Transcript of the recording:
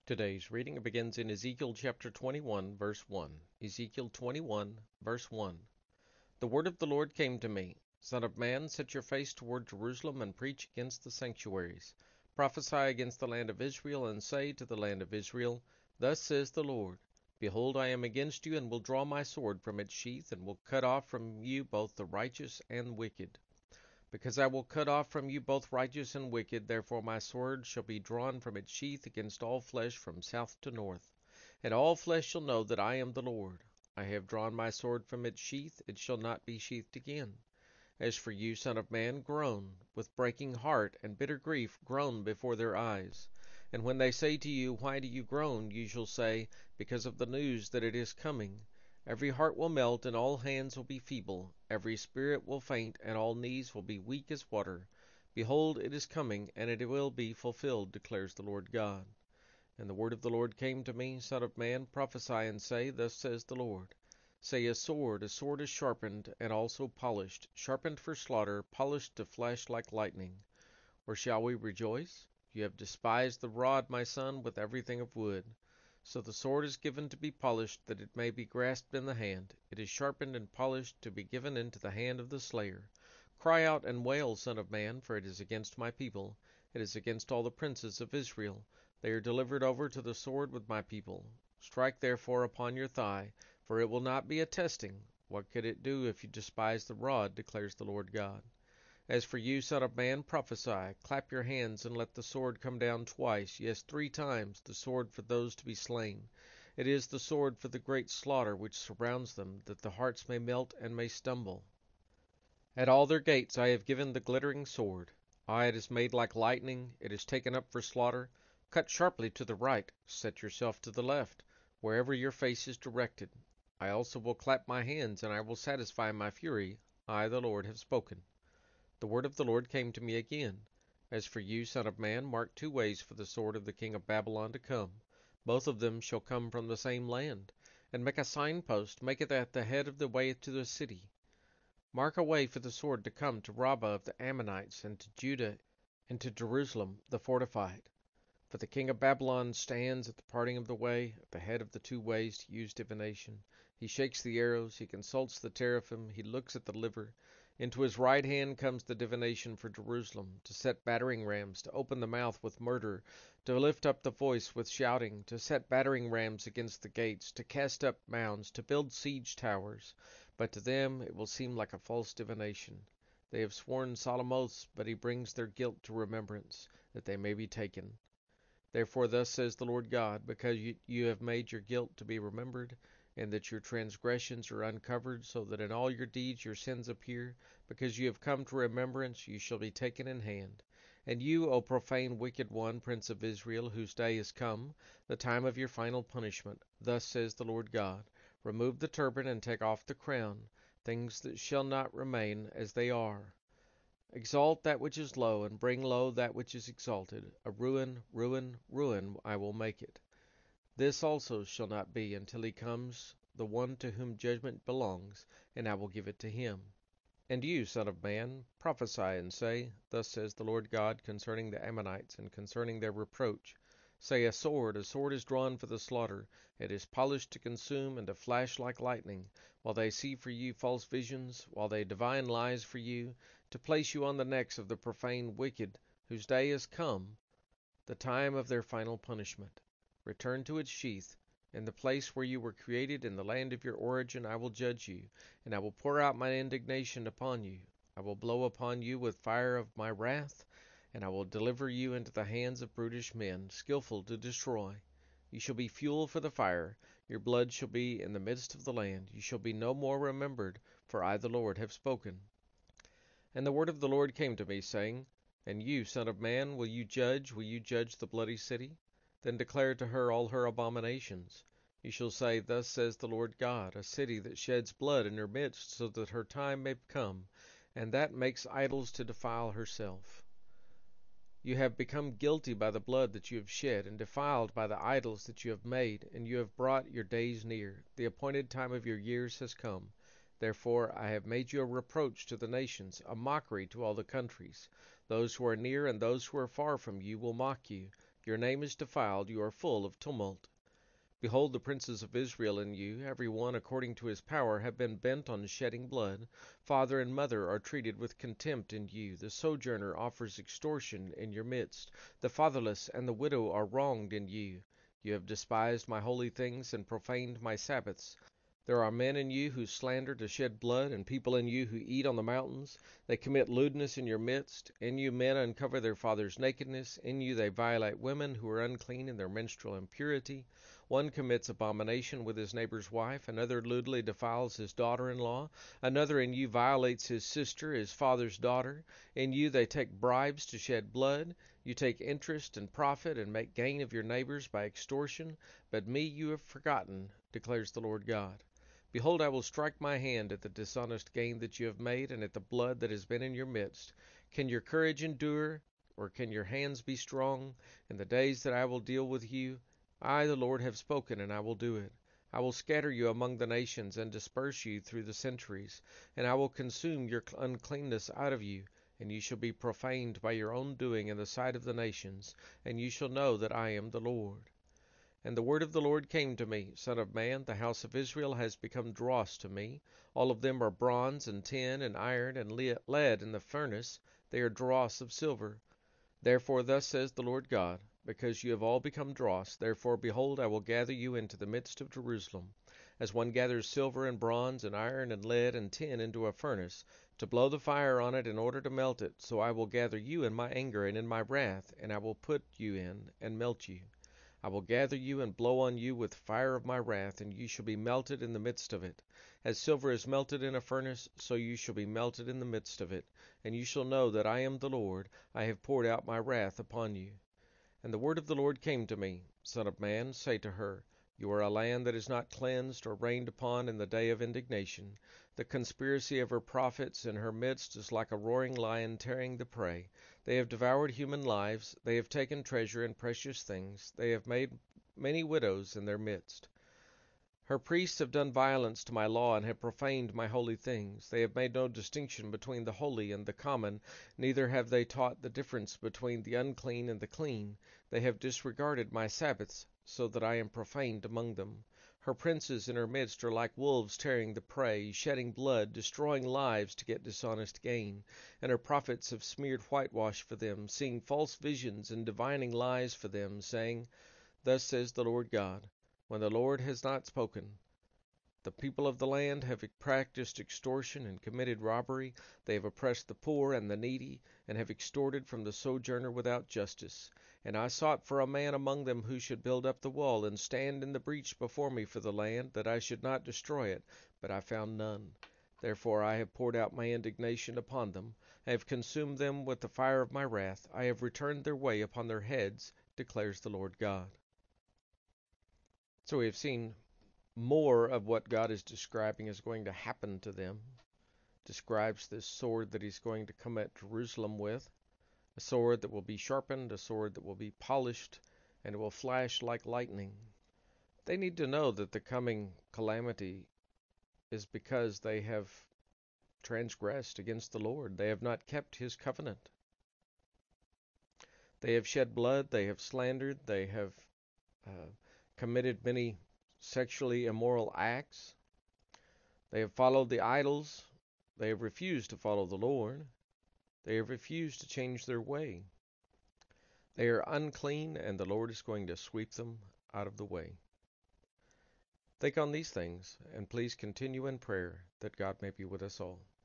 Today's reading begins in Ezekiel chapter 21, verse 1. Ezekiel 21, verse 1. The word of the Lord came to me. Son of man, set your face toward Jerusalem and preach against the sanctuaries. Prophesy against the land of Israel and say to the land of Israel, Thus says the Lord, Behold, I am against you and will draw my sword from its sheath and will cut off from you both the righteous and wicked. Because I will cut off from you both righteous and wicked, therefore my sword shall be drawn from its sheath against all flesh from south to north. And all flesh shall know that I am the Lord. I have drawn my sword from its sheath, it shall not be sheathed again. As for you, son of man, groan, with breaking heart and bitter grief, groan before their eyes. And when they say to you, Why do you groan? You shall say, Because of the news that it is coming. Every heart will melt, and all hands will be feeble. Every spirit will faint, and all knees will be weak as water. Behold, it is coming, and it will be fulfilled, declares the Lord God. And the word of the Lord came to me, Son of man, prophesy and say, Thus says the Lord. Say, a sword is sharpened, and also polished, sharpened for slaughter, polished to flash like lightning. Or shall we rejoice? You have despised the rod, my son, with everything of wood. So the sword is given to be polished, that it may be grasped in the hand. It is sharpened and polished, to be given into the hand of the slayer. Cry out and wail, Son of man, for it is against my people. It is against all the princes of Israel. They are delivered over to the sword with my people. Strike therefore upon your thigh, for it will not be a testing. What could it do if you despise the rod, declares the Lord God. As for you, son of man, prophesy, clap your hands, and let the sword come down twice, yes, 3 times, the sword for those to be slain. It is the sword for the great slaughter which surrounds them, that the hearts may melt and may stumble. At all their gates I have given the glittering sword. It is made like lightning, it is taken up for slaughter. Cut sharply to the right, set yourself to the left, wherever your face is directed. I also will clap my hands, and I will satisfy my fury. I, the Lord, have spoken. The word of the Lord came to me again. As for you, son of man, mark 2 ways for the sword of the king of Babylon to come. Both of them shall come from the same land. And make a signpost, make it at the head of the way to the city. Mark a way for the sword to come to Rabbah of the Ammonites, and to Judah, and to Jerusalem the fortified. For the king of Babylon stands at the parting of the way, at the head of the 2 ways to use divination. He shakes the arrows, he consults the teraphim, he looks at the liver. Into his right hand comes the divination for Jerusalem, to set battering rams, to open the mouth with murder, to lift up the voice with shouting, to set battering rams against the gates, to cast up mounds, to build siege towers. But to them it will seem like a false divination. They have sworn solemn oaths, but he brings their guilt to remembrance, that they may be taken. Therefore thus says the Lord God, because you have made your guilt to be remembered, and that your transgressions are uncovered, so that in all your deeds your sins appear, because you have come to remembrance, you shall be taken in hand. And you, O profane wicked one, Prince of Israel, whose day is come, the time of your final punishment, thus says the Lord God, remove the turban and take off the crown, things that shall not remain as they are. Exalt that which is low, and bring low that which is exalted. A ruin, ruin, ruin I will make it. This also shall not be until he comes, the one to whom judgment belongs, and I will give it to him. And you, son of man, prophesy and say, Thus says the Lord God concerning the Ammonites, and concerning their reproach. Say, a sword is drawn for the slaughter. It is polished to consume and to flash like lightning, while they see for you false visions, while they divine lies for you, to place you on the necks of the profane wicked, whose day is come, the time of their final punishment. Return to its sheath. In the place where you were created, in the land of your origin, I will judge you, and I will pour out my indignation upon you. I will blow upon you with fire of my wrath, and I will deliver you into the hands of brutish men, skillful to destroy. You shall be fuel for the fire. Your blood shall be in the midst of the land. You shall be no more remembered, for I, the Lord, have spoken. And the word of the Lord came to me, saying, And you, son of man, will you judge the bloody city? Then declare to her all her abominations. You shall say, Thus says the Lord God, a city that sheds blood in her midst, so that her time may come, and that makes idols to defile herself. You have become guilty by the blood that you have shed, and defiled by the idols that you have made, and you have brought your days near. The appointed time of your years has come. Therefore I have made you a reproach to the nations, a mockery to all the countries. Those who are near and those who are far from you will mock you. Your name is defiled, you are full of tumult. Behold, the princes of Israel in you, every one according to his power, have been bent on shedding blood. Father and mother are treated with contempt in you. The sojourner offers extortion in your midst. The fatherless and the widow are wronged in you. You have despised my holy things and profaned my Sabbaths. There are men in you who slander to shed blood, and people in you who eat on the mountains. They commit lewdness in your midst. In you men uncover their father's nakedness. In you they violate women who are unclean in their menstrual impurity. One commits abomination with his neighbor's wife. Another lewdly defiles his daughter-in-law. Another in you violates his sister, his father's daughter. In you they take bribes to shed blood. You take interest and profit and make gain of your neighbors by extortion. But me you have forgotten, declares the Lord God. Behold, I will strike my hand at the dishonest gain that you have made, and at the blood that has been in your midst. Can your courage endure, or can your hands be strong? In the days that I will deal with you, I, the Lord, have spoken, and I will do it. I will scatter you among the nations, and disperse you through the centuries, and I will consume your uncleanness out of you, and you shall be profaned by your own doing in the sight of the nations, and you shall know that I am the Lord. And the word of the Lord came to me, Son of man, the house of Israel has become dross to me. All of them are bronze and tin and iron and lead in the furnace. They are dross of silver. Therefore thus says the Lord God, because you have all become dross, therefore, behold, I will gather you into the midst of Jerusalem, as one gathers silver and bronze and iron and lead and tin into a furnace, to blow the fire on it in order to melt it. So I will gather you in my anger and in my wrath, and I will put you in and melt you. I will gather you and blow on you with fire of my wrath, and you shall be melted in the midst of it. As silver is melted in a furnace, so you shall be melted in the midst of it. And you shall know that I am the Lord. I have poured out my wrath upon you. And the word of the Lord came to me, Son of man, say to her, You are a land that is not cleansed or rained upon in the day of indignation. The conspiracy of her prophets in her midst is like a roaring lion tearing the prey. They have devoured human lives. They have taken treasure and precious things. They have made many widows in their midst. Her priests have done violence to my law and have profaned my holy things. They have made no distinction between the holy and the common, neither have they taught the difference between the unclean and the clean. They have disregarded my Sabbaths, so that I am profaned among them. Her princes in her midst are like wolves tearing the prey, shedding blood, destroying lives to get dishonest gain. And her prophets have smeared whitewash for them, seeing false visions and divining lies for them, saying, Thus says the Lord God, when the Lord has not spoken. The people of the land have practiced extortion and committed robbery. They have oppressed the poor and the needy, and have extorted from the sojourner without justice. And I sought for a man among them who should build up the wall and stand in the breach before me for the land, that I should not destroy it, but I found none. Therefore I have poured out my indignation upon them. I have consumed them with the fire of my wrath. I have returned their way upon their heads, declares the Lord God. So we have seen more of what God is describing is going to happen to them. Describes this sword that he's going to come at Jerusalem with, a sword that will be sharpened, a sword that will be polished, and it will flash like lightning. They need to know that the coming calamity is because they have transgressed against the Lord. They have not kept his covenant. They have shed blood, they have slandered, they have committed many sexually immoral acts. They have followed the idols. They have refused to follow the Lord. They have refused to change their way. They are unclean, and the Lord is going to sweep them out of the way. Think on these things, and please continue in prayer that God may be with us all.